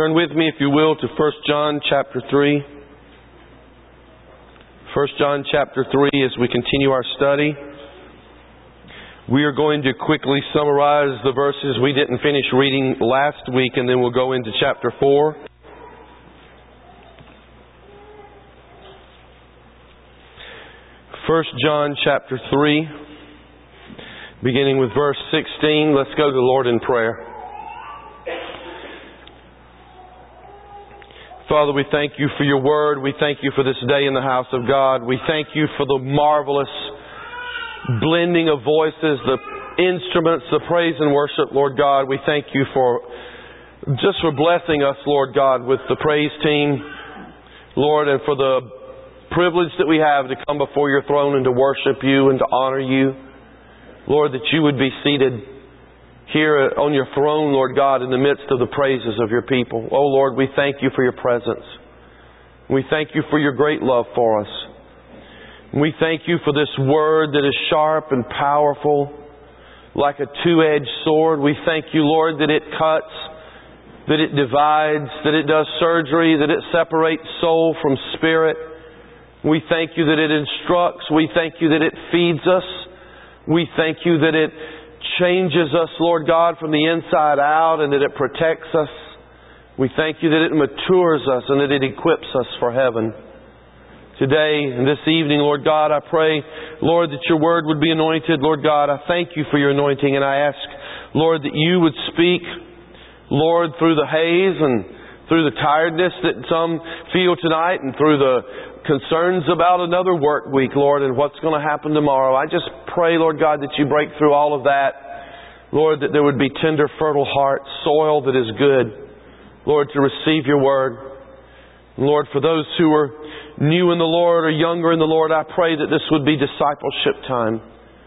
Turn with me, if you will, to 1 John chapter 3. 1 John chapter 3 as we continue our study. We are going to quickly summarize the verses we didn't finish reading last week, and then we'll go into chapter 4. First John chapter 3, beginning with verse 16. Let's go to the Lord in prayer. Father, we thank You for Your Word. We thank You for this day in the house of God. We thank You for the marvelous blending of voices, the instruments, the praise and worship, Lord God. We thank You for blessing us, Lord God, with the praise team, Lord, and for the privilege that we have to come before Your throne and to worship You and to honor You. Lord, that You would be seated here on Your throne, Lord God, in the midst of the praises of Your people. Oh Lord, we thank You for Your presence. We thank You for Your great love for us. We thank You for this Word that is sharp and powerful, like a two-edged sword. We thank You, Lord, that it cuts, that it divides, that it does surgery, that it separates soul from spirit. We thank You that it instructs. We thank You that it feeds us. We thank You that it changes us, Lord God, from the inside out, and that it protects us. We thank You that it matures us and that it equips us for heaven. Today and this evening, Lord God, I pray, Lord, that Your Word would be anointed. Lord God, I thank You for Your anointing, and I ask, Lord, that You would speak, Lord, through the haze and through the tiredness that some feel tonight, and through the concerns about another work week, Lord, and what's going to happen tomorrow. I just pray, Lord God, that You break through all of that. Lord, that there would be tender, fertile hearts, soil that is good, Lord, to receive Your Word. Lord, for those who are new in the Lord or younger in the Lord, I pray that this would be discipleship time.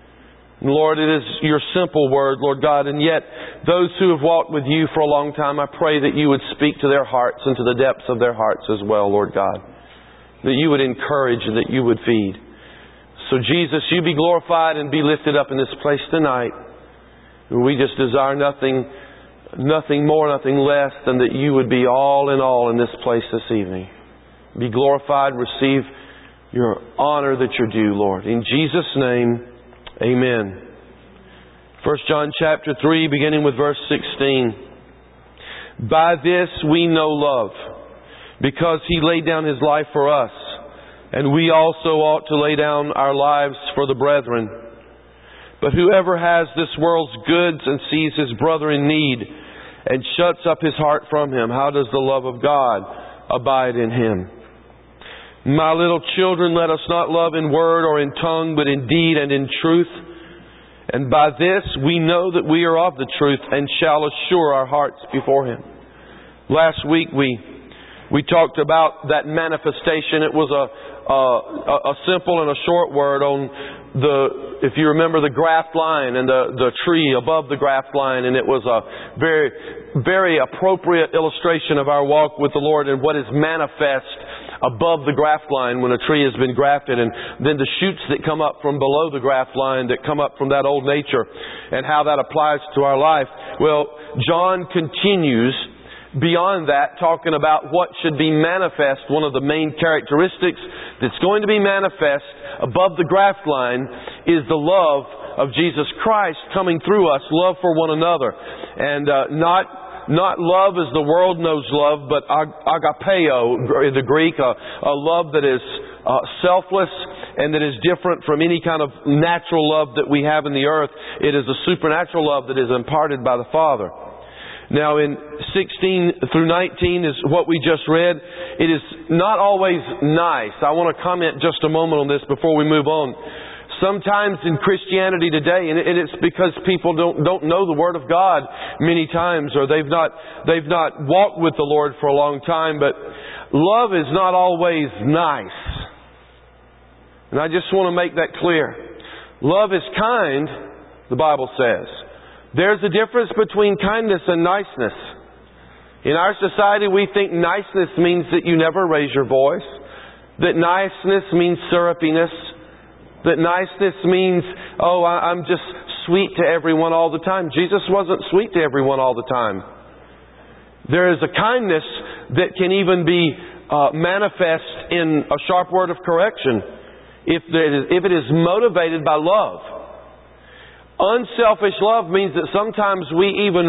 Lord, it is Your simple Word, Lord God, and yet those who have walked with You for a long time, I pray that You would speak to their hearts and to the depths of their hearts as well, Lord God. That You would encourage and that You would feed. So Jesus, You be glorified and be lifted up in this place tonight. We just desire nothing more, nothing less than that You would be all in all in this place this evening. Be glorified, receive Your honor that You're due, Lord. In Jesus' name, amen. 1 John chapter 3, beginning with verse 16. By this we know love, because He laid down His life for us, and we also ought to lay down our lives for the brethren. But whoever has this world's goods and sees his brother in need and shuts up his heart from him, how does the love of God abide in him? My little children, let us not love in word or in tongue, but in deed and in truth. And by this we know that we are of the truth and shall assure our hearts before Him. Last week we talked about that manifestation. It was a simple and a short word on if you remember, the graft line and the tree above the graft line, and it was a very, very appropriate illustration of our walk with the Lord and what is manifest above the graft line when a tree has been grafted, and then the shoots that come up from below the graft line that come up from that old nature, and how that applies to our life. Well, John continues beyond that, talking about what should be manifest. One of the main characteristics that's going to be manifest above the graft line is the love of Jesus Christ coming through us, love for one another. And not love as the world knows love, but agapeo in the Greek, a love that is selfless and that is different from any kind of natural love that we have in the earth. It is a supernatural love that is imparted by the Father. Now in 16 through 19 is what we just read. It is not always nice. I want to comment just a moment on this before we move on. Sometimes in Christianity today, and it's because people don't know the Word of God many times, or they've not walked with the Lord for a long time, but love is not always nice. And I just want to make that clear. Love is kind, the Bible says. There's a difference between kindness and niceness. In our society, we think niceness means that you never raise your voice. That niceness means syrupiness. That niceness means, I'm just sweet to everyone all the time. Jesus wasn't sweet to everyone all the time. There is a kindness that can even be manifest in a sharp word of correction if it is motivated by love. Unselfish love means that sometimes we even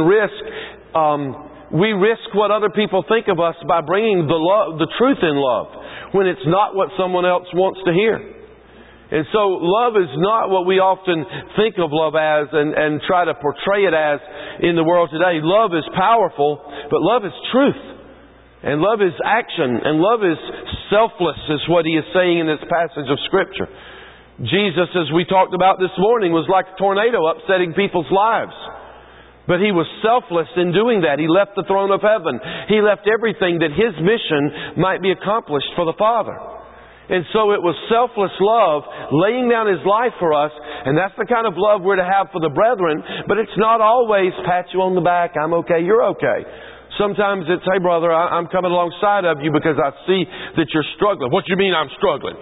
risk what other people think of us by bringing the truth in love when it's not what someone else wants to hear. And so love is not what we often think of love as and try to portray it as in the world today. Love is powerful, but love is truth. And love is action. And love is selfless, is what He is saying in this passage of Scripture. Jesus, as we talked about this morning, was like a tornado upsetting people's lives. But He was selfless in doing that. He left the throne of heaven. He left everything that His mission might be accomplished for the Father. And so it was selfless love, laying down His life for us. And that's the kind of love we're to have for the brethren. But it's not always pat you on the back, I'm okay, you're okay. Sometimes it's, hey brother, I'm coming alongside of you because I see that you're struggling. What do you mean I'm struggling?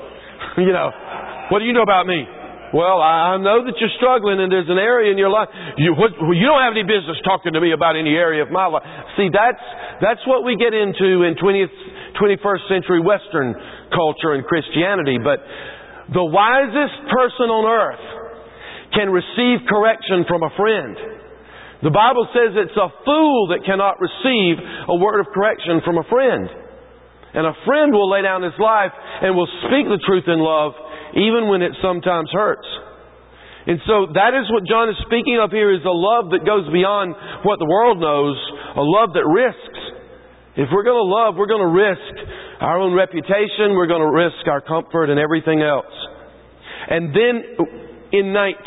What do you know about me? Well, I know that you're struggling and there's an area in your life. You don't have any business talking to me about any area of my life. See, that's what we get into in 21st century Western culture and Christianity. But the wisest person on earth can receive correction from a friend. The Bible says it's a fool that cannot receive a word of correction from a friend. And a friend will lay down his life and will speak the truth in love even when it sometimes hurts. And so that is what John is speaking of here, is a love that goes beyond what the world knows, a love that risks. If we're going to love, we're going to risk our own reputation, we're going to risk our comfort and everything else. And then in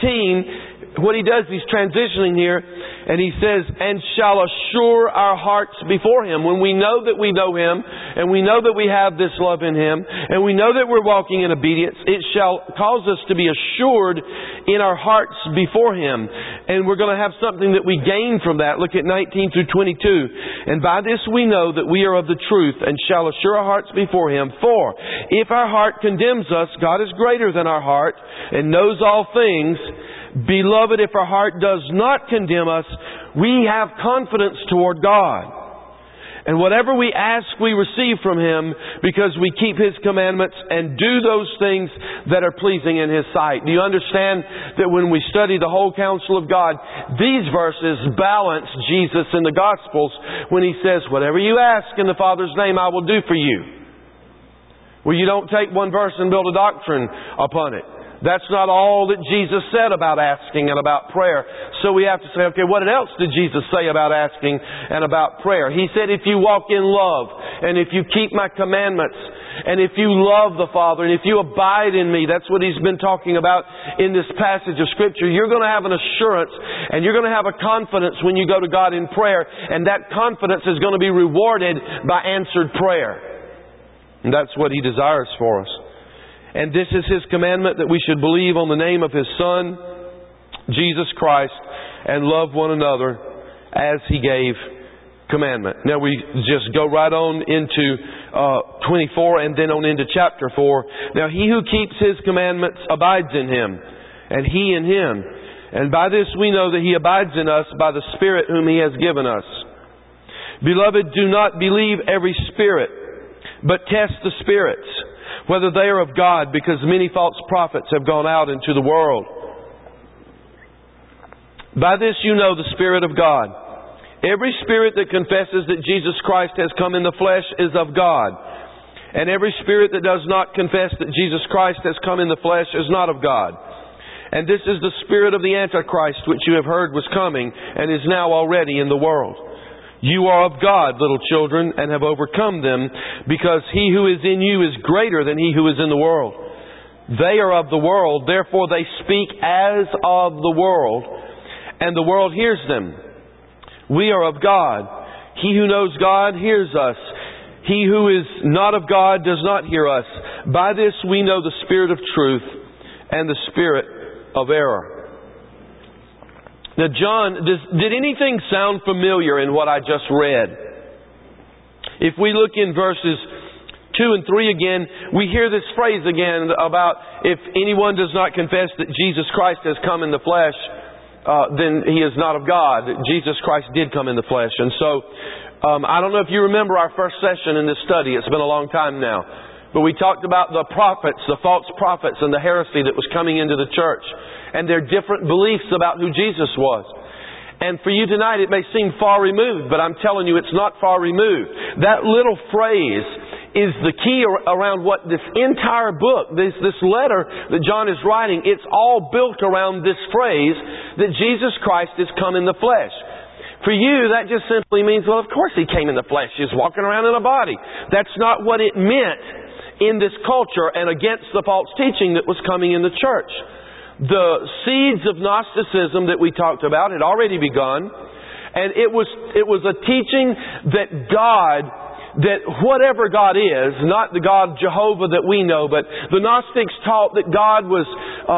19, what he does, he's transitioning here, and he says, and shall assure our hearts before Him. When we know that we know Him, and we know that we have this love in Him, and we know that we're walking in obedience, it shall cause us to be assured in our hearts before Him. And we're going to have something that we gain from that. Look at 19 through 22. And by this we know that we are of the truth, and shall assure our hearts before Him. For if our heart condemns us, God is greater than our heart, and knows all things. Beloved, if our heart does not condemn us, we have confidence toward God. And whatever we ask, we receive from Him, because we keep His commandments and do those things that are pleasing in His sight. Do you understand that when we study the whole counsel of God, these verses balance Jesus in the Gospels when He says, whatever you ask in the Father's name, I will do for you. Well, you don't take one verse and build a doctrine upon it. That's not all that Jesus said about asking and about prayer. So we have to say, okay, what else did Jesus say about asking and about prayer? He said, if you walk in love, and if you keep my commandments, and if you love the Father, and if you abide in me, that's what He's been talking about in this passage of Scripture. You're going to have an assurance, and you're going to have a confidence when you go to God in prayer, and that confidence is going to be rewarded by answered prayer. And that's what He desires for us. And this is His commandment, that we should believe on the name of His Son, Jesus Christ, and love one another as He gave commandment. Now we just go right on into 24 and then on into chapter 4. Now He who keeps His commandments abides in Him, and He in Him. And by this we know that He abides in us by the Spirit whom He has given us. Beloved, do not believe every spirit, but test the spirits, whether they are of God, because many false prophets have gone out into the world. By this you know the Spirit of God. Every spirit that confesses that Jesus Christ has come in the flesh is of God. And every spirit that does not confess that Jesus Christ has come in the flesh is not of God. And this is the spirit of the Antichrist, which you have heard was coming, and is now already in the world. You are of God, little children, and have overcome them, because He who is in you is greater than he who is in the world. They are of the world, therefore they speak as of the world, and the world hears them. We are of God. He who knows God hears us. He who is not of God does not hear us. By this we know the spirit of truth and the spirit of error. Now, John, did anything sound familiar in what I just read? If we look in verses 2 and 3 again, we hear this phrase again about if anyone does not confess that Jesus Christ has come in the flesh, then he is not of God. Jesus Christ did come in the flesh. And so I don't know if you remember our first session in this study. It's been a long time now. But we talked about the prophets, the false prophets, and the heresy that was coming into the church, and their different beliefs about who Jesus was. And for you tonight, it may seem far removed, but I'm telling you, it's not far removed. That little phrase is the key around what this entire book, this letter that John is writing, it's all built around this phrase that Jesus Christ has come in the flesh. For you, that just simply means, well, of course He came in the flesh. He was walking around in a body. That's not what it meant in this culture and against the false teaching that was coming in the church. The seeds of Gnosticism that we talked about had already begun, and it was a teaching that whatever God is, not the God Jehovah that we know, but the Gnostics taught that God was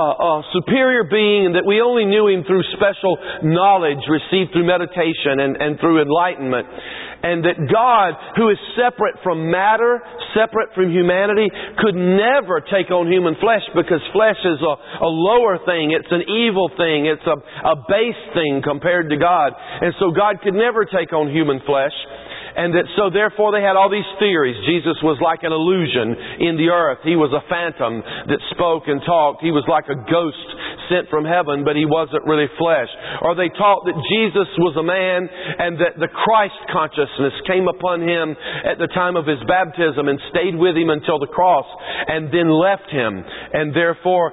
a superior being and that we only knew Him through special knowledge received through meditation and through enlightenment. And that God, who is separate from matter, separate from humanity, could never take on human flesh because flesh is a lower thing. It's an evil thing. It's a base thing compared to God. And so God could never take on human flesh. And so therefore they had all these theories. Jesus was like an illusion in the earth. He was a phantom that spoke and talked. He was like a ghost sent from heaven, but He wasn't really flesh. Or they taught that Jesus was a man and that the Christ consciousness came upon Him at the time of His baptism and stayed with Him until the cross and then left Him. And therefore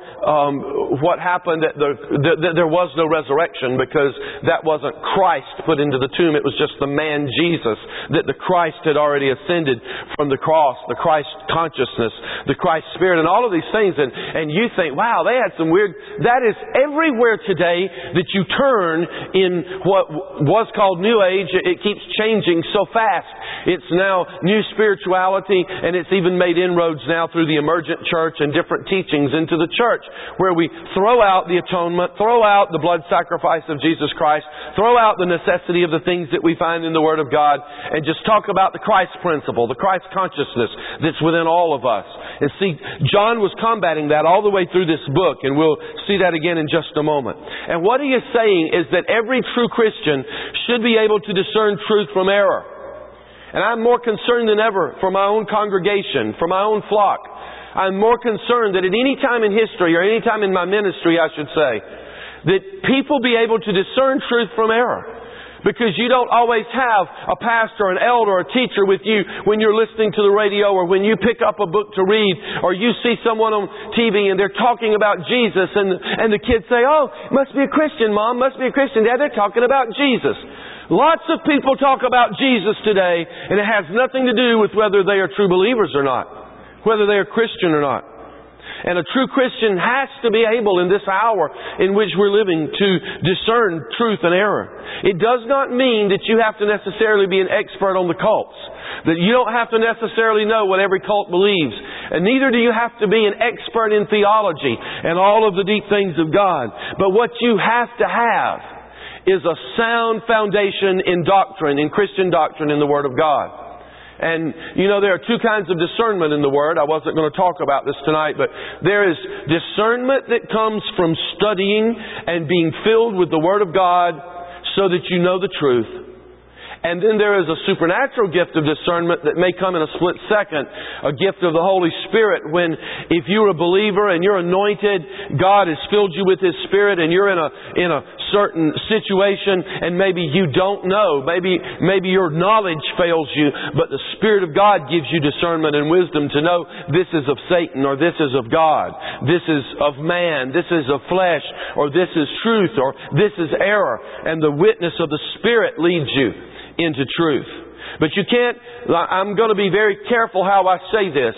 what happened, there was no resurrection because that wasn't Christ put into the tomb. It was just the man Jesus, that the Christ had already ascended from the cross, the Christ consciousness, the Christ Spirit, and all of these things. And you think, wow, they had some weird... That is everywhere today that you turn in what was called New Age. It keeps changing so fast. It's now new spirituality, and it's even made inroads now through the emergent church and different teachings into the church, where we throw out the atonement, throw out the blood sacrifice of Jesus Christ, throw out the necessity of the things that we find in the Word of God, and just talk about the Christ principle, the Christ consciousness that's within all of us. And see, John was combating that all the way through this book, and we'll see that again in just a moment. And what he is saying is that every true Christian should be able to discern truth from error. And I'm more concerned than ever for my own congregation, for my own flock. I'm more concerned that at any time in history, or any time in my ministry, I should say, that people be able to discern truth from error. Because you don't always have a pastor, an elder, a teacher with you when you're listening to the radio, or when you pick up a book to read, or you see someone on TV and they're talking about Jesus, and the kids say, oh, must be a Christian, Mom, must be a Christian. Dad, they're talking about Jesus. Lots of people talk about Jesus today, and it has nothing to do with whether they are true believers or not, whether they are Christian or not. And a true Christian has to be able in this hour in which we're living to discern truth and error. It does not mean that you have to necessarily be an expert on the cults. That you don't have to necessarily know what every cult believes. And neither do you have to be an expert in theology and all of the deep things of God. But what you have to have is a sound foundation in doctrine, in Christian doctrine, in the Word of God. And, you know, there are two kinds of discernment in the Word. I wasn't going to talk about this tonight, but there is discernment that comes from studying and being filled with the Word of God so that you know the truth. And then there is a supernatural gift of discernment that may come in a split second, a gift of the Holy Spirit, when if you're a believer and you're anointed, God has filled you with His Spirit, and you're in a certain situation and maybe you don't know, maybe your knowledge fails you, but the Spirit of God gives you discernment and wisdom to know this is of Satan, or this is of God, this is of man, this is of flesh, or this is truth, or this is error. And the witness of the Spirit leads you into truth. But you can't, I'm going to be very careful how I say this.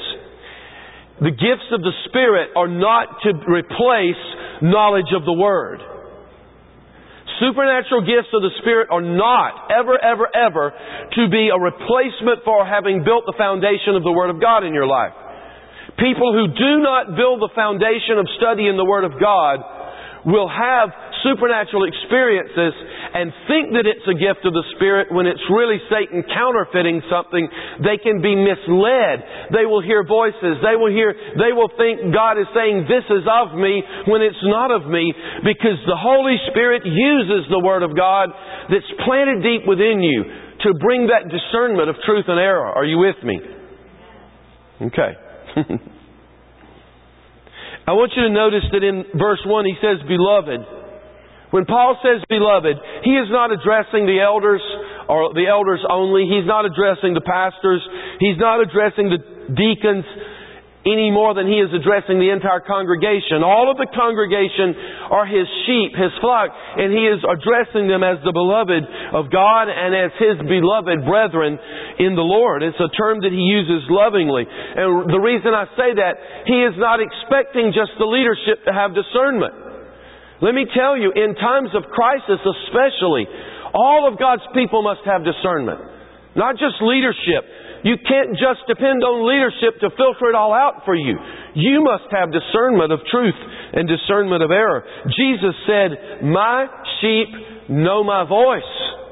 The gifts of the Spirit are not to replace knowledge of the Word. Supernatural gifts of the Spirit are not ever to be a replacement for having built the foundation of the Word of God in your life. People who do not build the foundation of study in the Word of God will have supernatural experiences and think that it's a gift of the Spirit when it's really Satan counterfeiting something. They can be misled. They will hear voices. They will think God is saying this is of me when it's not of me, because the Holy Spirit uses the Word of God that's planted deep within you to to bring that discernment of truth and error. Are you with me? Okay. I want you to notice that in verse 1 he says, beloved. When Paul says beloved, he is not addressing the elders or the elders only. He's not addressing the pastors. He's not addressing the deacons any more than he is addressing the entire congregation. All of the congregation are his sheep, his flock, and he is addressing them as the beloved of God and as his beloved brethren in the Lord. It's a term that he uses lovingly. And the reason I say that, he is not expecting just the leadership to have discernment. Let me tell you, in times of crisis especially, all of God's people must have discernment. Not just leadership. You can't just depend on leadership to filter it all out for you. You must have discernment of truth and discernment of error. Jesus said, my sheep know my voice.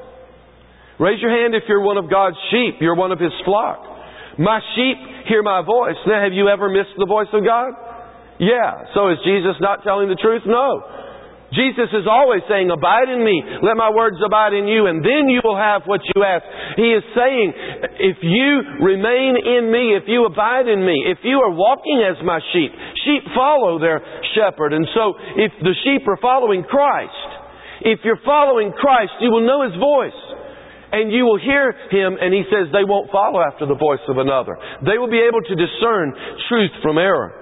Raise your hand if you're one of God's sheep. You're one of His flock. My sheep hear my voice. Now, have you ever missed the voice of God? Yeah. So is Jesus not telling the truth? No. Jesus is always saying, abide in me, let my words abide in you, and then you will have what you ask. He is saying, if you remain in me, if you abide in me, if you are walking as my sheep, sheep follow their shepherd. And so, if the sheep are following Christ, if you're following Christ, you will know His voice. And you will hear Him, and He says they won't follow after the voice of another. They will be able to discern truth from error.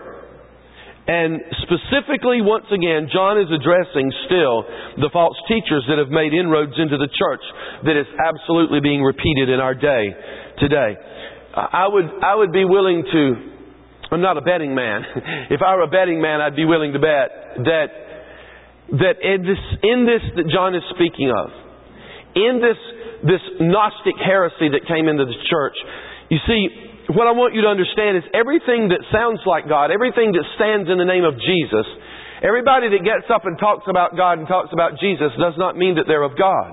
And specifically, once again, John is addressing still the false teachers that have made inroads into the church that is absolutely being repeated in our day today. I would be willing to, I'm not a betting man. If I were a betting man, I'd be willing to bet that in this that John is speaking of, in this Gnostic heresy that came into the church, you see, what I want you to understand is everything that sounds like God, everything that stands in the name of Jesus, everybody that gets up and talks about God and talks about Jesus does not mean that they're of God.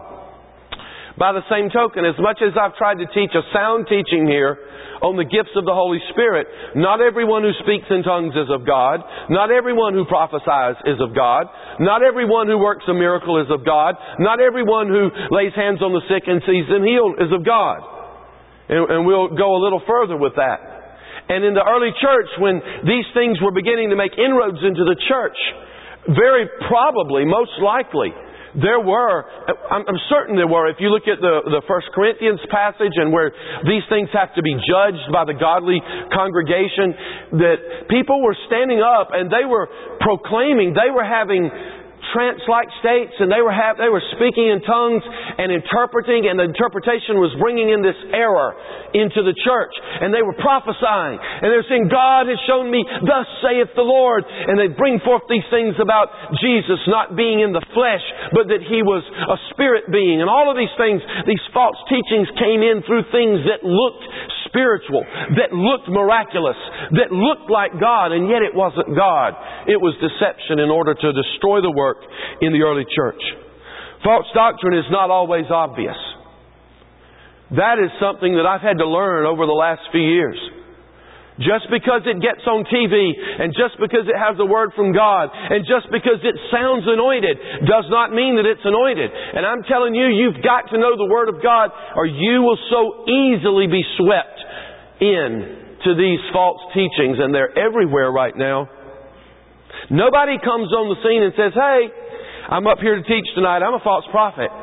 By the same token, as much as I've tried to teach a sound teaching here on the gifts of the Holy Spirit, not everyone who speaks in tongues is of God. Not everyone who prophesies is of God. Not everyone who works a miracle is of God. Not everyone who lays hands on the sick and sees them healed is of God. And we'll go a little further with that. And in the early church, when these things were beginning to make inroads into the church, very probably, most likely, there were, I'm certain there were, if you look at the 1 Corinthians passage and where these things have to be judged by the godly congregation, that people were standing up and they were proclaiming, they were having trance-like states, and they were speaking in tongues and interpreting, and the interpretation was bringing in this error into the church. And they were prophesying, and they were saying, God has shown me, thus saith the Lord. And they bring forth these things about Jesus not being in the flesh, but that He was a spirit being. And all of these things, these false teachings came in through things that looked spiritual, that looked miraculous, that looked like God, and yet it wasn't God. It was deception in order to destroy the work in the early church. False doctrine is not always obvious. That is something that I've had to learn over the last few years. Just because it gets on TV, and just because it has a word from God, and just because it sounds anointed, does not mean that it's anointed. And I'm telling you, you've got to know the Word of God, or you will so easily be swept in to these false teachings, and they're everywhere right now. Nobody comes on the scene and says, hey, I'm up here to teach tonight, I'm a false prophet.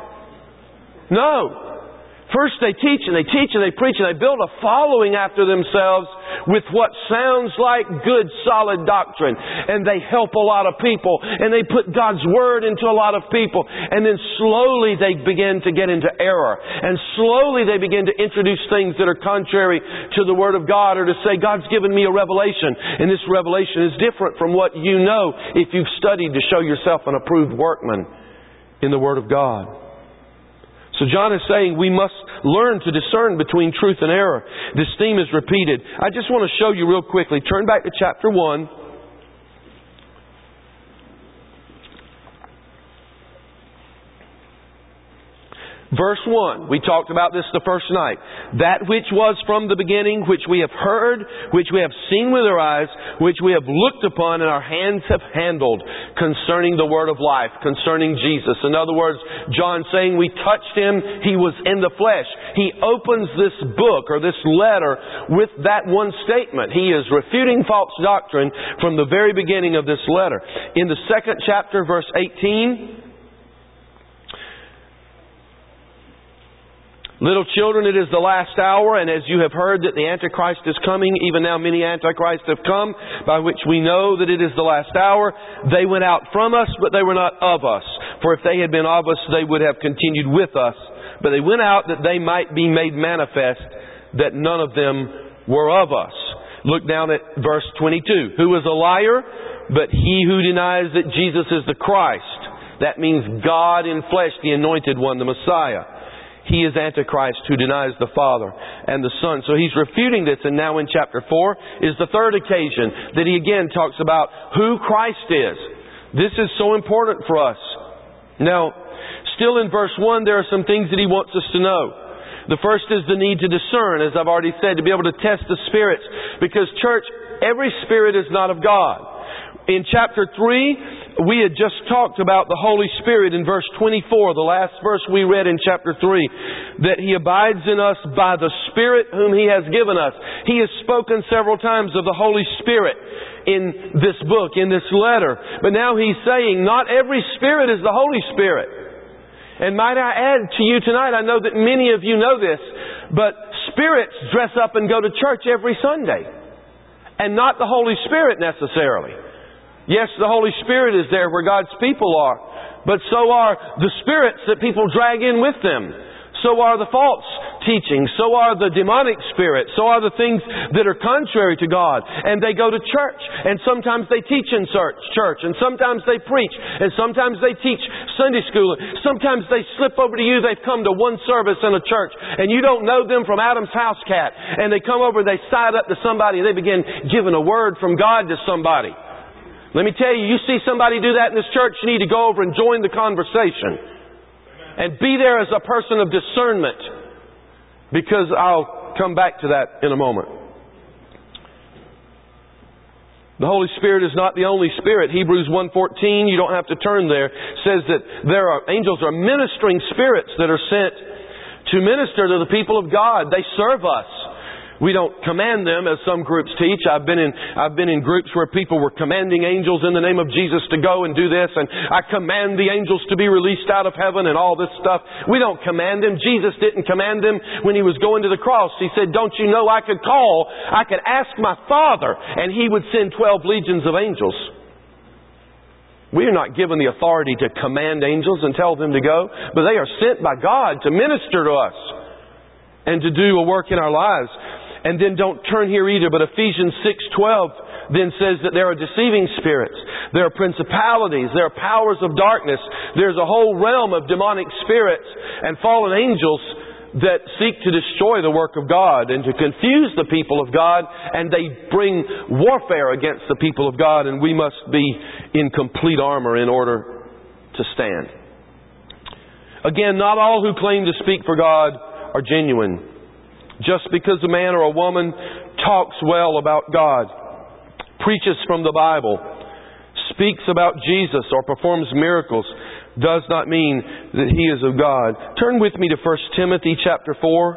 No. First they teach and they teach and they preach and they build a following after themselves with what sounds like good, solid doctrine. And they help a lot of people. And they put God's Word into a lot of people. And then slowly they begin to get into error. And slowly they begin to introduce things that are contrary to the Word of God, or to say, God's given me a revelation. And this revelation is different from what you know if you've studied to show yourself an approved workman in the Word of God. So John is saying we must learn to discern between truth and error. This theme is repeated. I just want to show you real quickly. Turn back to chapter 1. Verse 1, we talked about this the first night. That which was from the beginning, which we have heard, which we have seen with our eyes, which we have looked upon and our hands have handled, concerning the word of life, concerning Jesus. In other words, John saying we touched Him, He was in the flesh. He opens this book or this letter with that one statement. He is refuting false doctrine from the very beginning of this letter. In the 2nd chapter, verse 18, little children, it is the last hour, and as you have heard that the Antichrist is coming, even now many Antichrists have come, by which we know that it is the last hour. They went out from us, but they were not of us. For if they had been of us, they would have continued with us. But they went out that they might be made manifest that none of them were of us. Look down at verse 22. Who is a liar? But he who denies that Jesus is the Christ. That means God in flesh, the Anointed One, the Messiah. He is Antichrist who denies the Father and the Son. So he's refuting this. And now in chapter 4 is the third occasion that he again talks about who Christ is. This is so important for us. Now, still in verse 1, there are some things that he wants us to know. The first is the need to discern, as I've already said, to be able to test the spirits. Because, church, every spirit is not of God. In chapter 3, we had just talked about the Holy Spirit in verse 24, the last verse we read in chapter 3, that He abides in us by the Spirit whom He has given us. He has spoken several times of the Holy Spirit in this book, in this letter. But now He's saying not every spirit is the Holy Spirit. And might I add to you tonight, I know that many of you know this, but spirits dress up and go to church every Sunday. And not the Holy Spirit necessarily. Yes, the Holy Spirit is there where God's people are. But so are the spirits that people drag in with them. So are the false teachings. So are the demonic spirits. So are the things that are contrary to God. And they go to church. And sometimes they teach in church. And sometimes they preach. And sometimes they teach Sunday school. Sometimes they slip over to you. They've come to one service in a church. And you don't know them from Adam's house cat. And they come over and they side up to somebody and they begin giving a word from God to somebody. Let me tell you, you see somebody do that in this church, you need to go over and join the conversation. And be there as a person of discernment. Because I'll come back to that in a moment. The Holy Spirit is not the only Spirit. Hebrews 1:14, you don't have to turn there, says that angels are ministering spirits that are sent to minister to the people of God. They serve us. We don't command them as some groups teach. I've been in groups where people were commanding angels in the name of Jesus to go and do this, and I command the angels to be released out of heaven and all this stuff. We don't command them. Jesus didn't command them when He was going to the cross. He said, don't you know I could ask my Father, and He would send 12 legions of angels. We are not given the authority to command angels and tell them to go, but they are sent by God to minister to us and to do a work in our lives. And then don't turn here either, but Ephesians 6:12 then says that there are deceiving spirits. There are principalities. There are powers of darkness. There's a whole realm of demonic spirits and fallen angels that seek to destroy the work of God and to confuse the people of God. And they bring warfare against the people of God. And we must be in complete armor in order to stand. Again, not all who claim to speak for God are genuine. Just because a man or a woman talks well about God, preaches from the Bible, speaks about Jesus, or performs miracles, does not mean that he is of God. Turn with me to 1 Timothy chapter 4.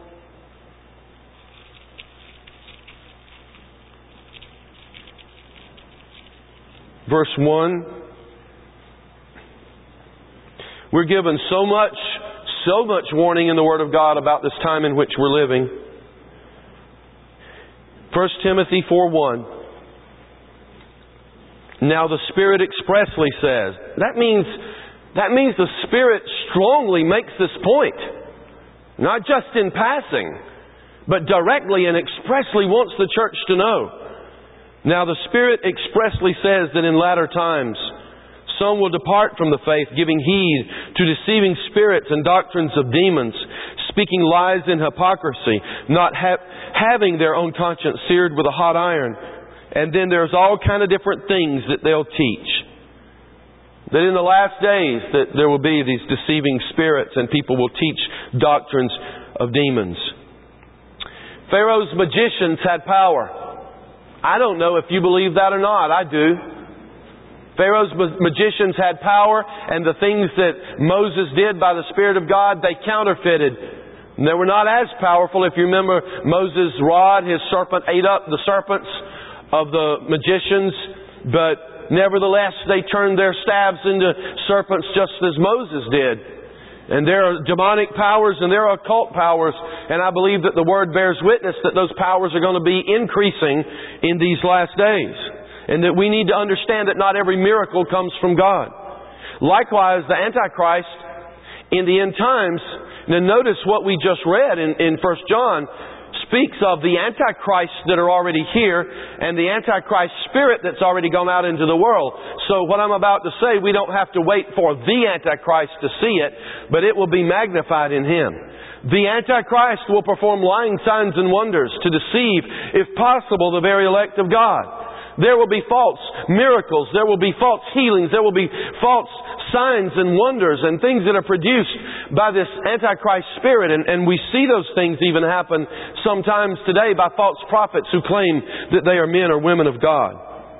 Verse 1. We're given so much warning in the Word of God about this time in which we're living. 1 Timothy 4:1. Now the Spirit expressly says. That means the Spirit strongly makes this point. Not just in passing, but directly and expressly wants the church to know. Now the Spirit expressly says that in latter times some will depart from the faith, giving heed to deceiving spirits and doctrines of demons, speaking lies in hypocrisy, not having their own conscience seared with a hot iron. And then there's all kind of different things that they'll teach. that in the last days that there will be these deceiving spirits and people will teach doctrines of demons. Pharaoh's magicians had power. I don't know if you believe that or not. I do. Pharaoh's magicians had power, and the things that Moses did by the Spirit of God, they counterfeited. And they were not as powerful. If you remember, Moses' rod, his serpent, ate up the serpents of the magicians, but nevertheless, they turned their staves into serpents just as Moses did. And there are demonic powers and there are occult powers. And I believe that the Word bears witness that those powers are going to be increasing in these last days. And that we need to understand that not every miracle comes from God. Likewise, the Antichrist in the end times, now notice what we just read in 1 John, speaks of the Antichrist that are already here and the Antichrist spirit that's already gone out into the world. So what I'm about to say, we don't have to wait for the Antichrist to see it, but it will be magnified in him. The Antichrist will perform lying signs and wonders to deceive, if possible, the very elect of God. There will be false miracles. There will be false healings. There will be false signs and wonders and things that are produced by this Antichrist spirit. And we see those things even happen sometimes today by false prophets who claim that they are men or women of God.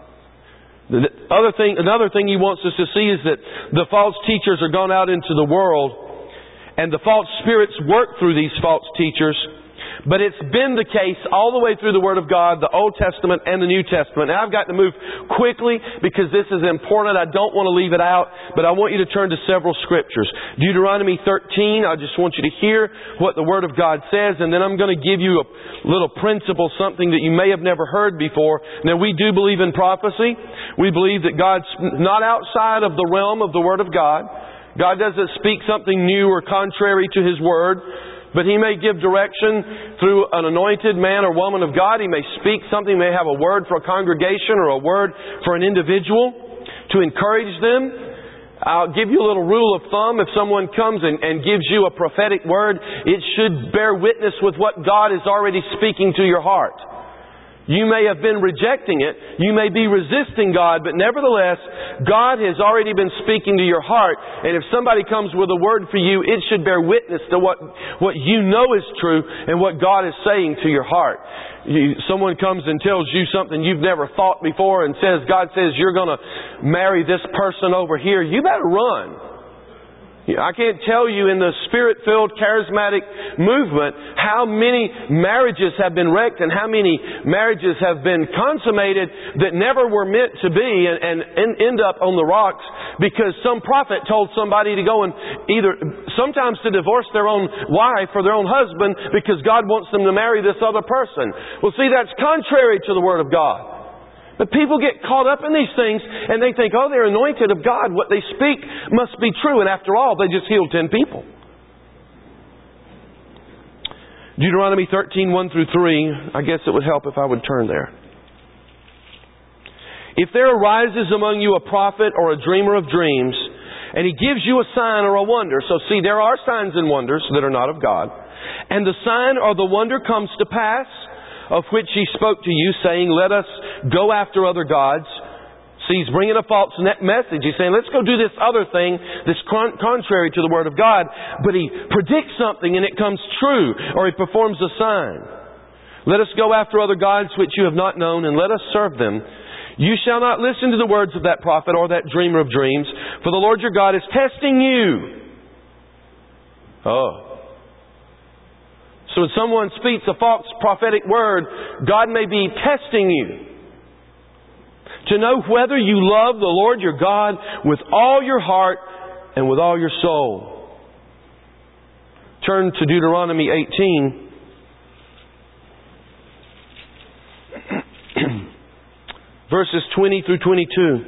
Another thing he wants us to see is that the false teachers are gone out into the world and the false spirits work through these false teachers. But it's been the case all the way through the Word of God, the Old Testament and the New Testament. Now I've got to move quickly because this is important. I don't want to leave it out, but I want you to turn to several Scriptures. Deuteronomy 13, I just want you to hear what the Word of God says, and then I'm going to give you a little principle, something that you may have never heard before. Now we do believe in prophecy. We believe that God's not outside of the realm of the Word of God. God doesn't speak something new or contrary to His Word. But He may give direction through an anointed man or woman of God. He may speak something, may have a word for a congregation or a word for an individual to encourage them. I'll give you a little rule of thumb. If someone comes and gives you a prophetic word, it should bear witness with what God is already speaking to your heart. You may have been rejecting it. You may be resisting God, but nevertheless, God has already been speaking to your heart. And if somebody comes with a word for you, it should bear witness to what you know is true and what God is saying to your heart. Someone comes and tells you something you've never thought before and says, God says you're going to marry this person over here. You better run. I can't tell you in the Spirit-filled charismatic movement how many marriages have been wrecked and how many marriages have been consummated that never were meant to be and end up on the rocks because some prophet told somebody to go and sometimes to divorce their own wife or their own husband because God wants them to marry this other person. Well, see, that's contrary to the Word of God. But people get caught up in these things and they think, oh, they're anointed of God. What they speak must be true. And after all, they just healed 10 people. Deuteronomy 13, 1 through 3. I guess it would help if I would turn there. If there arises among you a prophet or a dreamer of dreams, and he gives you a sign or a wonder. So see, there are signs and wonders that are not of God. And the sign or the wonder comes to pass, of which he spoke to you, saying, let us go after other gods. See, he's bringing a false message. He's saying, let's go do this other thing that's contrary to the Word of God. But he predicts something and it comes true, or he performs a sign. Let us go after other gods which you have not known, and let us serve them. You shall not listen to the words of that prophet or that dreamer of dreams, for the Lord your God is testing you. So when someone speaks a false prophetic word, God may be testing you to know whether you love the Lord your God with all your heart and with all your soul. Turn to Deuteronomy 18. Verses 20 through 22.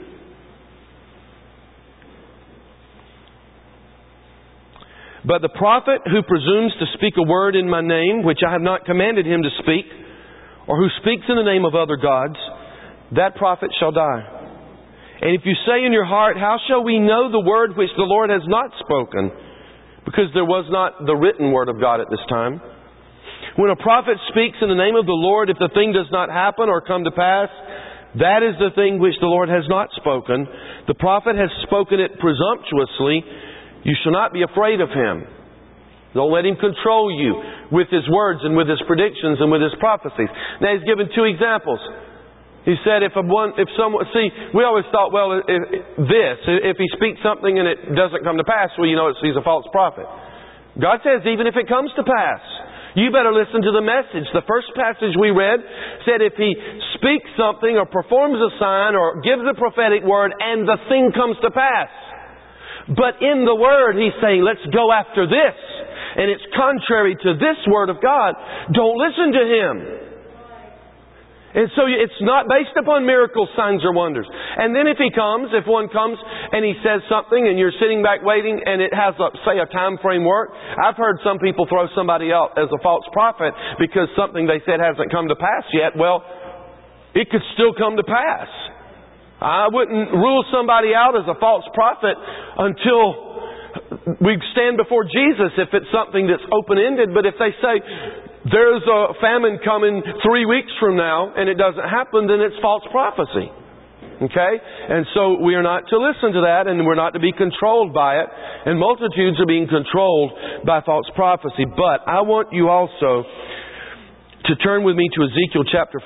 But the prophet who presumes to speak a word in my name, which I have not commanded him to speak, or who speaks in the name of other gods, that prophet shall die. And if you say in your heart, how shall we know the word which the Lord has not spoken? Because there was not the written word of God at this time. When a prophet speaks in the name of the Lord, if the thing does not happen or come to pass, that is the thing which the Lord has not spoken. The prophet has spoken it presumptuously. You shall not be afraid of him. Don't let him control you with his words and with his predictions and with his prophecies. Now he's given two examples. He said, if someone, see, we always thought, well, if he speaks something and it doesn't come to pass, well, you know he's a false prophet. God says, even if it comes to pass, you better listen to the message. The first passage we read said if he speaks something or performs a sign or gives a prophetic word and the thing comes to pass. But in the Word, He's saying, let's go after this. And it's contrary to this Word of God. Don't listen to him. And so it's not based upon miracles, signs, or wonders. And then if one comes and he says something and you're sitting back waiting and it has, say, a time frame work. I've heard some people throw somebody out as a false prophet because something they said hasn't come to pass yet. Well, it could still come to pass. I wouldn't rule somebody out as a false prophet until we stand before Jesus if it's something that's open-ended. But if they say, there's a famine coming 3 weeks from now, and it doesn't happen, then it's false prophecy. Okay? And so we are not to listen to that, and we're not to be controlled by it. And multitudes are being controlled by false prophecy. But I want you also to turn with me to Ezekiel chapter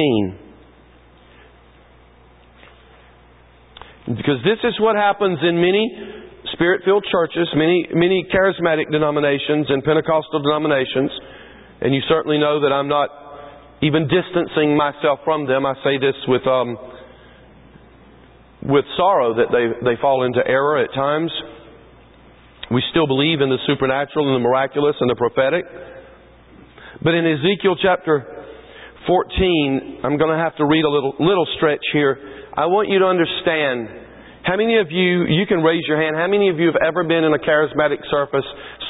14. Because this is what happens in many Spirit-filled churches, many charismatic denominations and Pentecostal denominations. And you certainly know that I'm not even distancing myself from them. I say this with sorrow that they fall into error at times. We still believe in the supernatural and the miraculous and the prophetic. But in Ezekiel chapter 14, I'm going to have to read a little stretch here. I want you to understand, how many of you can raise your hand, how many of you have ever been in a charismatic service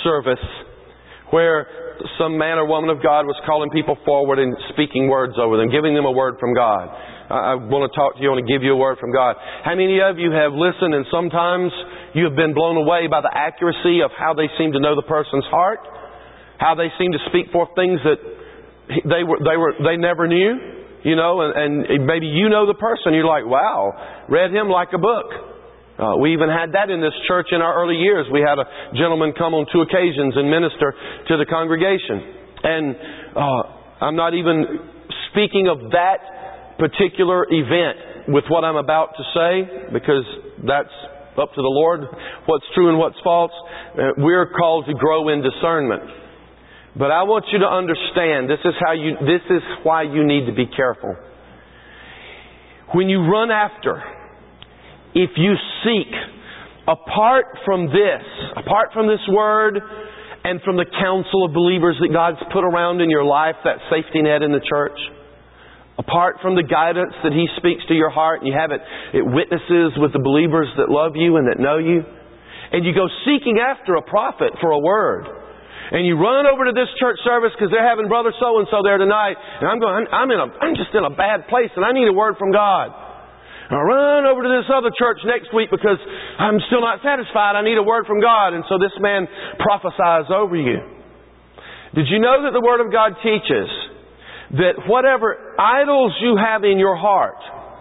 where some man or woman of God was calling people forward and speaking words over them, giving them a word from God? I want to talk to you. I want to give you a word from God. How many of you have listened and sometimes you have been blown away by the accuracy of how they seem to know the person's heart? How they seem to speak forth things that they never knew? You know, and maybe you know the person. You're like, wow, read him like a book. We even had that in this church in our early years. We had a gentleman come on 2 occasions and minister to the congregation. And I'm not even speaking of that particular event with what I'm about to say, because that's up to the Lord, what's true and what's false. We're called to grow in discernment. But I want you to understand, this is why you need to be careful. When you run after, if you seek, apart from this Word, and from the counsel of believers that God's put around in your life, that safety net in the church, apart from the guidance that He speaks to your heart, and you have it witnesses with the believers that love you and that know you, and you go seeking after a prophet for a word, and you run over to this church service because they're having brother so-and-so there tonight, and I'm just in a bad place and I need a word from God. And I run over to this other church next week because I'm still not satisfied. I need a word from God. And so this man prophesies over you. Did you know that the Word of God teaches that whatever idols you have in your heart,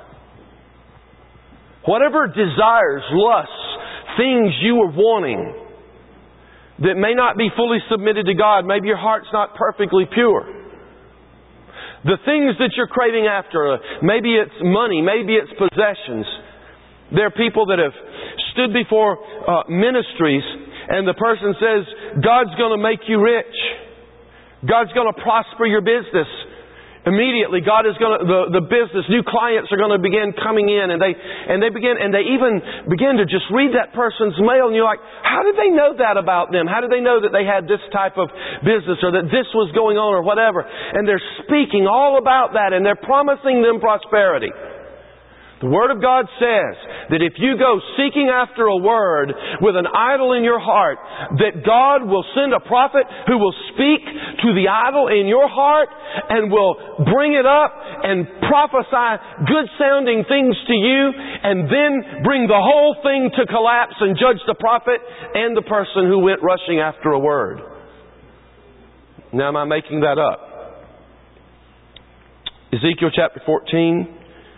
whatever desires, lusts, things you are wanting that may not be fully submitted to God, maybe your heart's not perfectly pure. The things that you're craving after, maybe it's money, maybe it's possessions. There are people that have stood before ministries and the person says, God's going to make you rich. God's going to prosper your business. Immediately, God is going to, the business, new clients are going to begin coming in, and they even begin to just read that person's mail, and you're like, how did they know that about them? How did they know that they had this type of business, or that this was going on, or whatever? And they're speaking all about that, and they're promising them prosperity. The Word of God says that if you go seeking after a word with an idol in your heart, that God will send a prophet who will speak to the idol in your heart and will bring it up and prophesy good-sounding things to you, and then bring the whole thing to collapse and judge the prophet and the person who went rushing after a word. Now, am I making that up? Ezekiel chapter 14.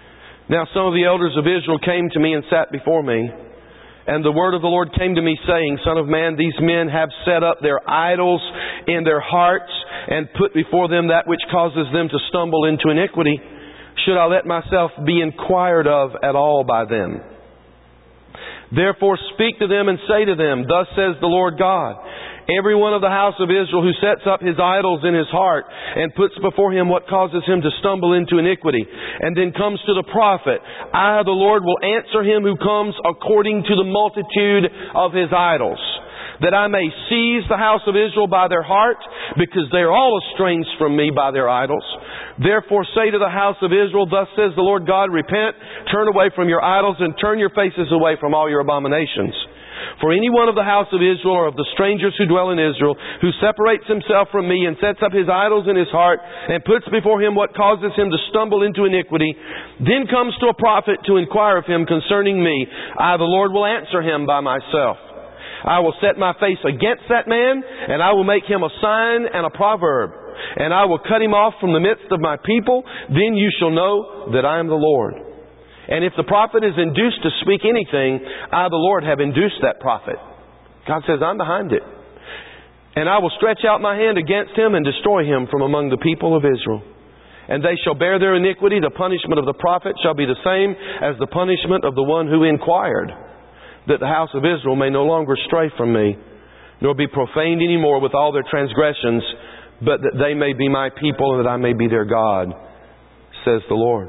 Now some of the elders of Israel came to me and sat before me. And the word of the Lord came to me, saying, Son of man, these men have set up their idols in their hearts and put before them that which causes them to stumble into iniquity. Should I let myself be inquired of at all by them? Therefore speak to them and say to them, Thus says the Lord God, every one of the house of Israel who sets up his idols in his heart and puts before him what causes him to stumble into iniquity, and then comes to the prophet, I, the Lord, will answer him who comes according to the multitude of his idols, that I may seize the house of Israel by their heart, because they are all estranged from me by their idols. Therefore say to the house of Israel, Thus says the Lord God, Repent, turn away from your idols, and turn your faces away from all your abominations. For any one of the house of Israel, or of the strangers who dwell in Israel, who separates himself from me and sets up his idols in his heart and puts before him what causes him to stumble into iniquity, then comes to a prophet to inquire of him concerning me, I, the Lord, will answer him by myself. I will set my face against that man, and I will make him a sign and a proverb, and I will cut him off from the midst of my people. Then you shall know that I am the Lord. And if the prophet is induced to speak anything, I, the Lord, have induced that prophet. God says, I'm behind it. And I will stretch out my hand against him and destroy him from among the people of Israel. And they shall bear their iniquity. The punishment of the prophet shall be the same as the punishment of the one who inquired, that the house of Israel may no longer stray from me, nor be profaned any more with all their transgressions, but that they may be my people and that I may be their God, says the Lord.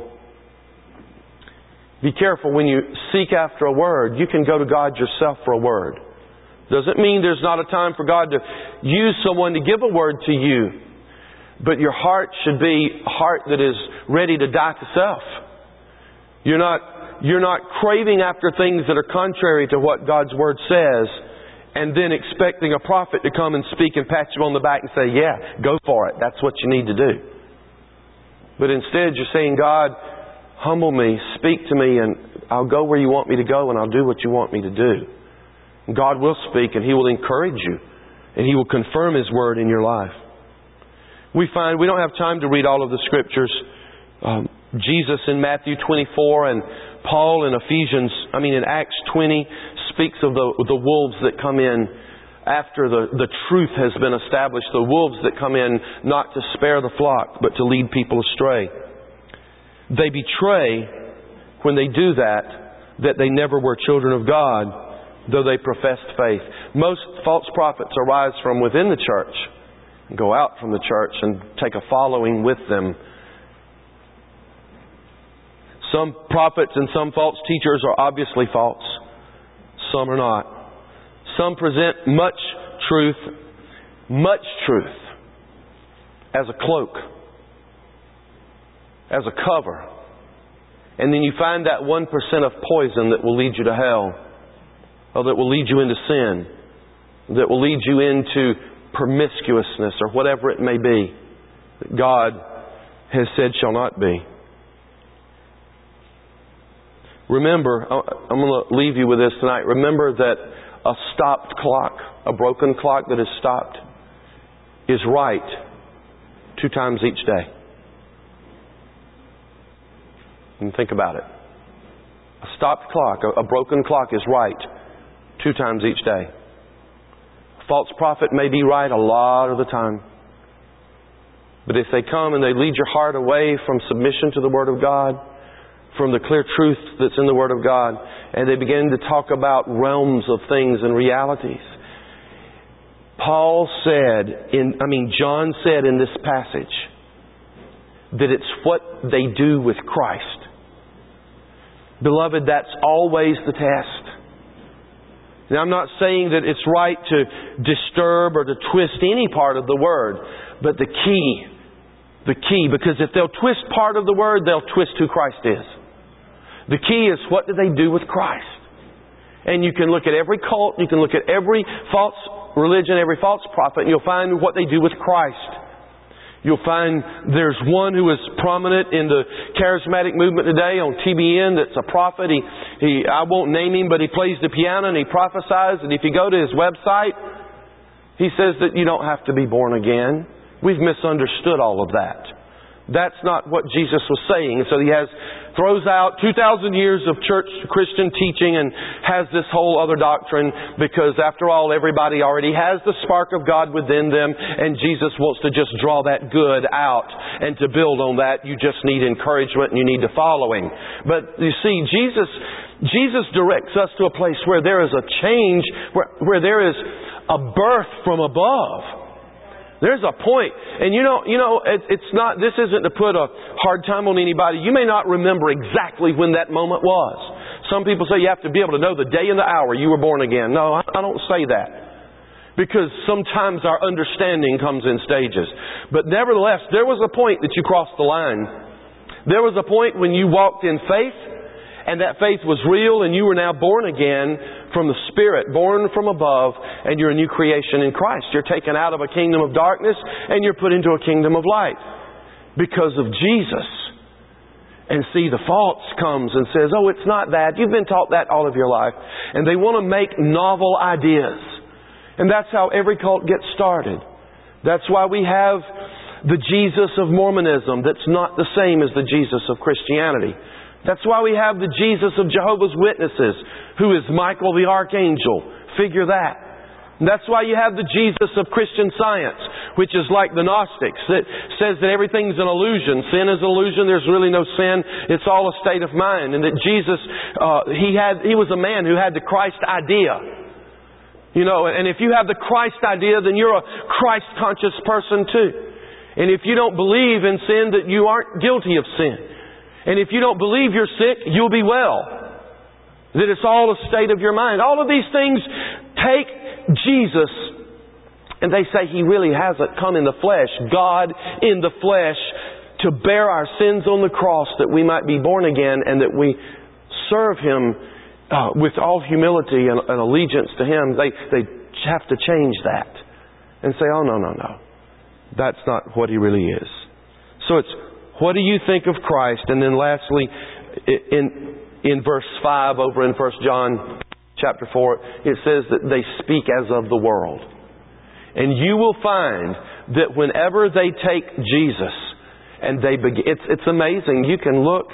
Be careful when you seek after a word. You can go to God yourself for a word. Doesn't mean there's not a time for God to use someone to give a word to you. But your heart should be a heart that is ready to die to self. You're not craving after things that are contrary to what God's Word says, and then expecting a prophet to come and speak and pat you on the back and say, yeah, go for it. That's what you need to do. But instead you're saying, God, humble me, speak to me, and I'll go where you want me to go, and I'll do what you want me to do. And God will speak, and He will encourage you, and He will confirm His Word in your life. We find we don't have time to read all of the Scriptures. Jesus in Matthew 24 and Paul in Acts 20 speaks of the wolves that come in after the truth has been established. The wolves that come in not to spare the flock, but to lead people astray. They betray, when they do that they never were children of God, though they professed faith. Most false prophets arise from within the church and go out from the church and take a following with them. Some prophets and some false teachers are obviously false. Some are not. Some present much truth as a cloak, as a cover. And then you find that 1% of poison that will lead you to hell, or that will lead you into sin, that will lead you into promiscuousness, or whatever it may be that God has said shall not be. Remember, I'm going to leave you with this tonight. Remember that a stopped clock, a broken clock that is stopped, is right 2 times each day. And think about it. A stopped clock, a broken clock is right 2 times each day. A false prophet may be right a lot of the time. But if they come and they lead your heart away from submission to the Word of God, from the clear truth that's in the Word of God, and they begin to talk about realms of things and realities. John said in this passage that it's what they do with Christ. Beloved, that's always the test. Now, I'm not saying that it's right to disturb or to twist any part of the Word, but the key, because if they'll twist part of the Word, they'll twist who Christ is. The key is, what do they do with Christ? And you can look at every cult, you can look at every false religion, every false prophet, and you'll find what they do with Christ. You'll find there's one who is prominent in the charismatic movement today on TBN that's a prophet. I won't name him, but he plays the piano and he prophesies. And if you go to his website, he says that you don't have to be born again. We've misunderstood all of that. That's not what Jesus was saying. So he throws out 2,000 years of church Christian teaching and has this whole other doctrine because after all, everybody already has the spark of God within them, and Jesus wants to just draw that good out. And to build on that, you just need encouragement and you need to follow Him. But you see, Jesus directs us to a place where there is a change, where there is a birth from above. There's a point. And it's not, this isn't to put a hard time on anybody. You may not remember exactly when that moment was. Some people say you have to be able to know the day and the hour you were born again. No, I don't say that. Because sometimes our understanding comes in stages. But nevertheless, there was a point that you crossed the line. There was a point when you walked in faith, and that faith was real, and you were now born again from the Spirit, born from above, and you're a new creation in Christ. You're taken out of a kingdom of darkness, and you're put into a kingdom of light because of Jesus. And see, the false comes and says, oh, it's not that. You've been taught that all of your life. And they want to make novel ideas. And that's how every cult gets started. That's why we have the Jesus of Mormonism that's not the same as the Jesus of Christianity. That's why we have the Jesus of Jehovah's Witnesses, who is Michael the Archangel. Figure that. And that's why you have the Jesus of Christian Science, which is like the Gnostics, that says that everything's an illusion. Sin is an illusion. There's really no sin. It's all a state of mind. And that Jesus, he was a man who had the Christ idea. And if you have the Christ idea, then you're a Christ-conscious person too. And if you don't believe in sin, that you aren't guilty of sin. And if you don't believe you're sick, you'll be well. That it's all a state of your mind. All of these things take Jesus, and they say He really hasn't come in the flesh, God in the flesh, to bear our sins on the cross that we might be born again and that we serve Him with all humility and allegiance to Him. They have to change that and say, oh, no. That's not what He really is. So it's, what do you think of Christ? And then lastly, in verse 5 over in 1 John chapter 4, it says that they speak as of the world. And you will find that whenever they take Jesus and they begin, it's amazing. You can look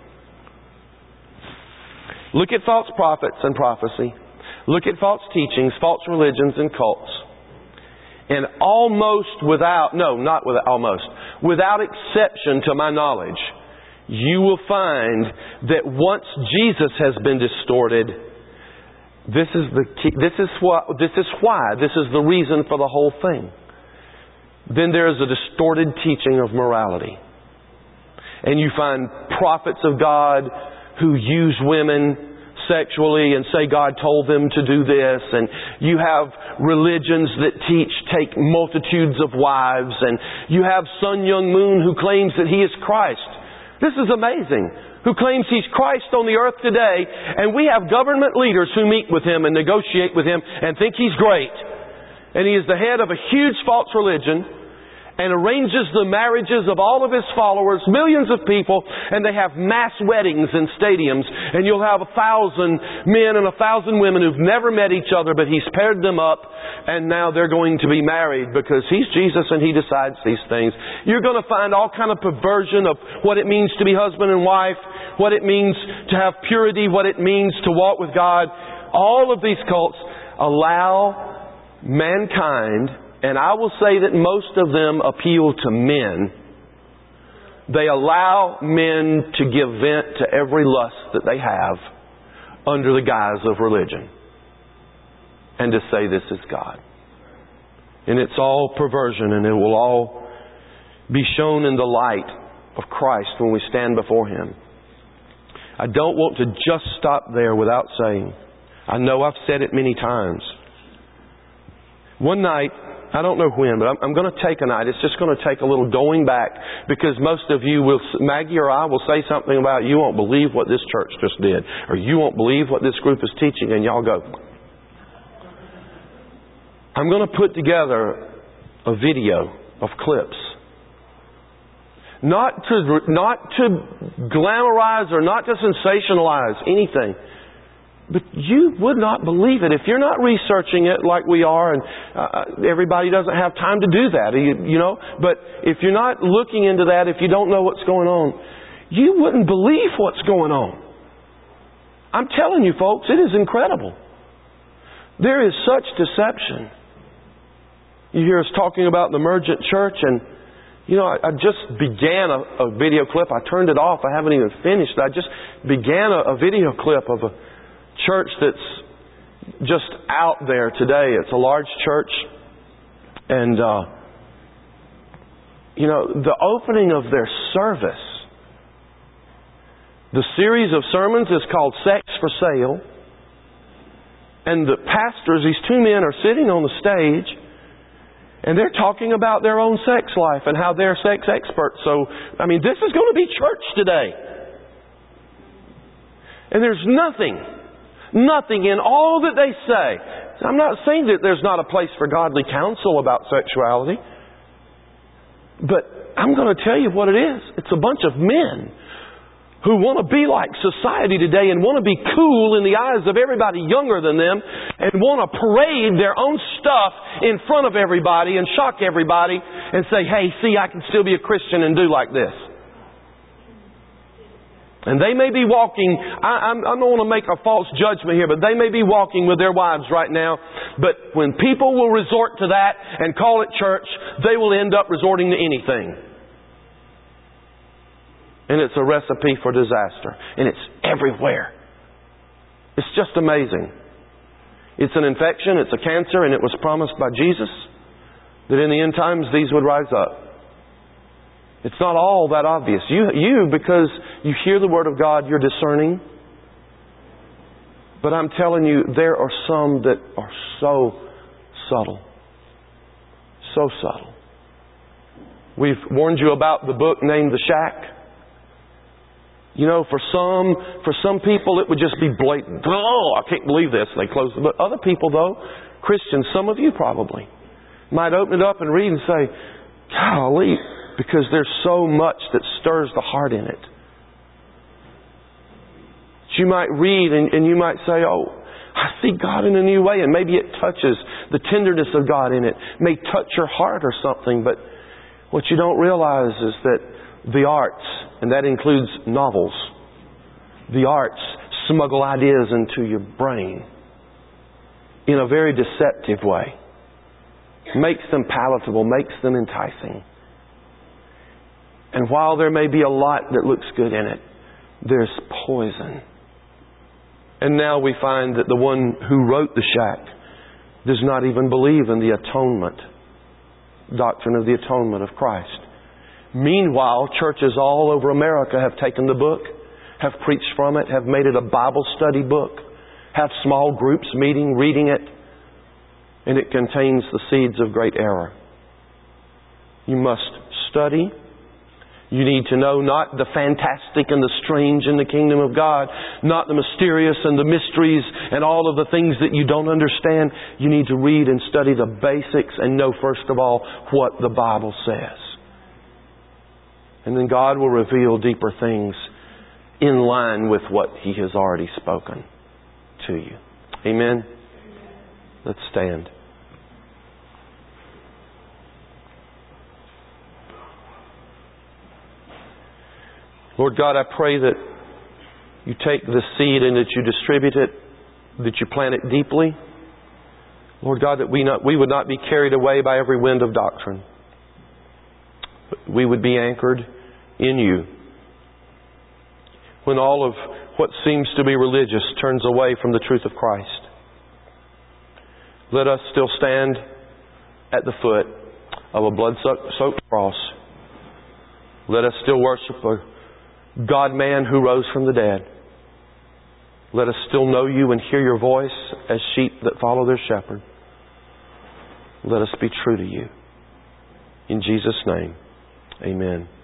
at false prophets and prophecy. Look at false teachings, false religions and cults. And without exception to my knowledge, you will find that once Jesus has been distorted, this is the reason for the whole thing. Then there is a distorted teaching of morality. And you find prophets of God who use women sexually and say God told them to do this, and you have religions that take multitudes of wives, and you have Sun Myung Moon who claims that he is Christ. This is amazing. Who claims he's Christ on the earth today, and we have government leaders who meet with him and negotiate with him and think he's great. And he is the head of a huge false religion and arranges the marriages of all of his followers, millions of people, and they have mass weddings in stadiums, and you'll have 1,000 men and 1,000 women who've never met each other, but he's paired them up, and now they're going to be married because he's Jesus and he decides these things. You're going to find all kind of perversion of what it means to be husband and wife, what it means to have purity, what it means to walk with God. All of these cults allow mankind, and I will say that most of them appeal to men. They allow men to give vent to every lust that they have under the guise of religion. And to say this is God. And it's all perversion, and it will all be shown in the light of Christ when we stand before Him. I don't want to just stop there without saying, I know I've said it many times. One night, I don't know when, but I'm going to take a night. It's just going to take a little going back, because most of you will, Maggie or I will say something about, you won't believe what this church just did, or you won't believe what this group is teaching, and y'all go. I'm going to put together a video of clips. Not to glamorize or not to sensationalize anything, But you would not believe it. If you're not researching it like we are, and everybody doesn't have time to do that, you know. But if you're not looking into that, if you don't know what's going on, you wouldn't believe what's going on. I'm telling you, folks, it is incredible. There is such deception. You hear us talking about the emergent church, and you know, I just began a video clip. I turned it off. I haven't even finished. I just began a video clip of a church that's just out there today. It's a large church. And, you know, the opening of their service, the series of sermons is called Sex for Sale. And the pastors, these two men, are sitting on the stage, and they're talking about their own sex life and how they're sex experts. So, I mean, this is going to be church today. And there's nothing in all that they say. I'm not saying that there's not a place for godly counsel about sexuality. But I'm going to tell you what it is. It's a bunch of men who want to be like society today and want to be cool in the eyes of everybody younger than them and want to parade their own stuff in front of everybody and shock everybody and say, hey, see, I can still be a Christian and do like this. And they may be walking, I don't want to make a false judgment here, but they may be walking with their wives right now. But when people will resort to that and call it church, they will end up resorting to anything. And it's a recipe for disaster. And it's everywhere. It's just amazing. It's an infection, it's a cancer, and it was promised by Jesus that in the end times these would rise up. It's not all that obvious. You, because you hear the Word of God, you're discerning. But I'm telling you, there are some that are so subtle. So subtle. We've warned you about the book named The Shack. You know, for some people it would just be blatant. Oh, I can't believe this. They close the book. Other people, though, Christians, some of you probably, might open it up and read and say, golly, because there's so much that stirs the heart in it. You might read and you might say, oh, I see God in a new way. And maybe it touches the tenderness of God in it. It may touch your heart or something. But what you don't realize is that the arts, and that includes novels, the arts smuggle ideas into your brain in a very deceptive way. Makes them palatable, makes them enticing. And while there may be a lot that looks good in it, there's poison. And now we find that the one who wrote The Shack does not even believe in the atonement, doctrine of the atonement of Christ. Meanwhile, churches all over America have taken the book, have preached from it, have made it a Bible study book, have small groups meeting, reading it, and it contains the seeds of great error. You must study. You need to know not the fantastic and the strange in the kingdom of God, not the mysterious and the mysteries and all of the things that you don't understand. You need to read and study the basics and know first of all what the Bible says. And then God will reveal deeper things in line with what He has already spoken to you. Amen? Let's stand. Lord God, I pray that you take the seed and that you distribute it, that you plant it deeply. Lord God, that we would not be carried away by every wind of doctrine. But we would be anchored in you. When all of what seems to be religious turns away from the truth of Christ, let us still stand at the foot of a blood-soaked cross. Let us still worship a God-man who rose from the dead. Let us still know you and hear your voice as sheep that follow their shepherd. Let us be true to you. In Jesus' name, amen.